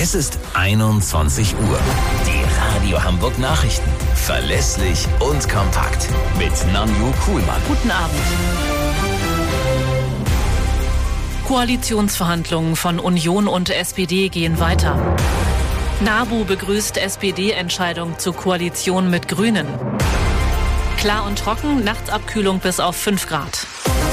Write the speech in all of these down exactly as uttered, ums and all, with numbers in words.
Es ist einundzwanzig Uhr. Die Radio Hamburg Nachrichten. Verlässlich und kompakt. Mit Nanju Kuhlmann. Guten Abend. Koalitionsverhandlungen von Union und S P D gehen weiter. NABU begrüßt S P D-Entscheidung zur Koalition mit Grünen. Klar und trocken, Nachtabkühlung bis auf fünf Grad.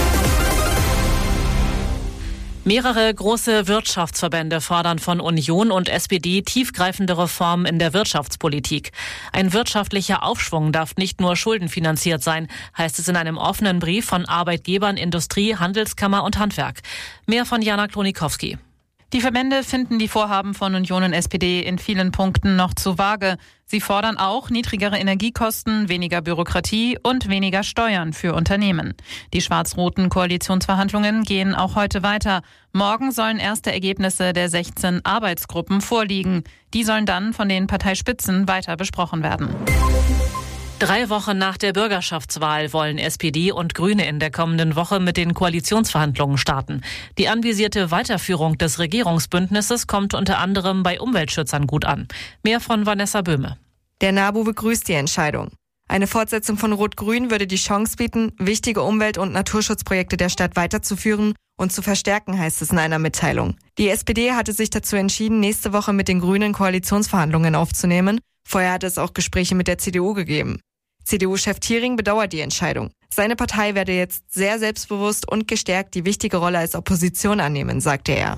Mehrere große Wirtschaftsverbände fordern von Union und S P D tiefgreifende Reformen in der Wirtschaftspolitik. Ein wirtschaftlicher Aufschwung darf nicht nur schuldenfinanziert sein, heißt es in einem offenen Brief von Arbeitgebern, Industrie, Handelskammer und Handwerk. Mehr von Jana Klonikowski. Die Verbände finden die Vorhaben von Union und S P D in vielen Punkten noch zu vage. Sie fordern auch niedrigere Energiekosten, weniger Bürokratie und weniger Steuern für Unternehmen. Die schwarz-roten Koalitionsverhandlungen gehen auch heute weiter. Morgen sollen erste Ergebnisse der sechzehn Arbeitsgruppen vorliegen. Die sollen dann von den Parteispitzen weiter besprochen werden. Drei Wochen nach der Bürgerschaftswahl wollen S P D und Grüne in der kommenden Woche mit den Koalitionsverhandlungen starten. Die anvisierte Weiterführung des Regierungsbündnisses kommt unter anderem bei Umweltschützern gut an. Mehr von Vanessa Böhme. Der NABU begrüßt die Entscheidung. Eine Fortsetzung von Rot-Grün würde die Chance bieten, wichtige Umwelt- und Naturschutzprojekte der Stadt weiterzuführen und zu verstärken, heißt es in einer Mitteilung. Die S P D hatte sich dazu entschieden, nächste Woche mit den Grünen Koalitionsverhandlungen aufzunehmen. Vorher hat es auch Gespräche mit der C D U gegeben. C D U-Chef Thiering bedauert die Entscheidung. Seine Partei werde jetzt sehr selbstbewusst und gestärkt die wichtige Rolle als Opposition annehmen, sagte er.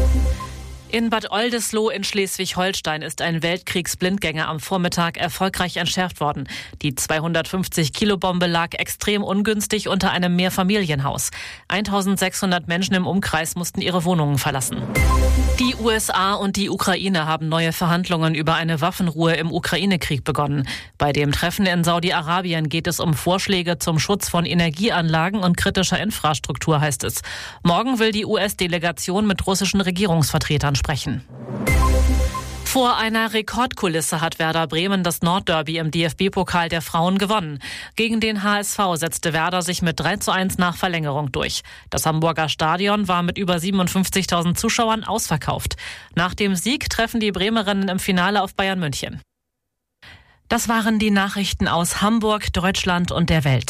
In Bad Oldesloe in Schleswig-Holstein ist ein Weltkriegsblindgänger am Vormittag erfolgreich entschärft worden. Die zweihundertfünfzig Kilo Bombe lag extrem ungünstig unter einem Mehrfamilienhaus. eintausendsechshundert Menschen im Umkreis mussten ihre Wohnungen verlassen. Die U S A und die Ukraine haben neue Verhandlungen über eine Waffenruhe im Ukraine-Krieg begonnen. Bei dem Treffen in Saudi-Arabien geht es um Vorschläge zum Schutz von Energieanlagen und kritischer Infrastruktur, heißt es. Morgen will die U S-Delegation mit russischen Regierungsvertretern sprechen. Vor einer Rekordkulisse hat Werder Bremen das Nordderby im D F B-Pokal der Frauen gewonnen. Gegen den H S V setzte Werder sich mit drei zu eins nach Verlängerung durch. Das Hamburger Stadion war mit über siebenundfünfzigtausend Zuschauern ausverkauft. Nach dem Sieg treffen die Bremerinnen im Finale auf Bayern München. Das waren die Nachrichten aus Hamburg, Deutschland und der Welt.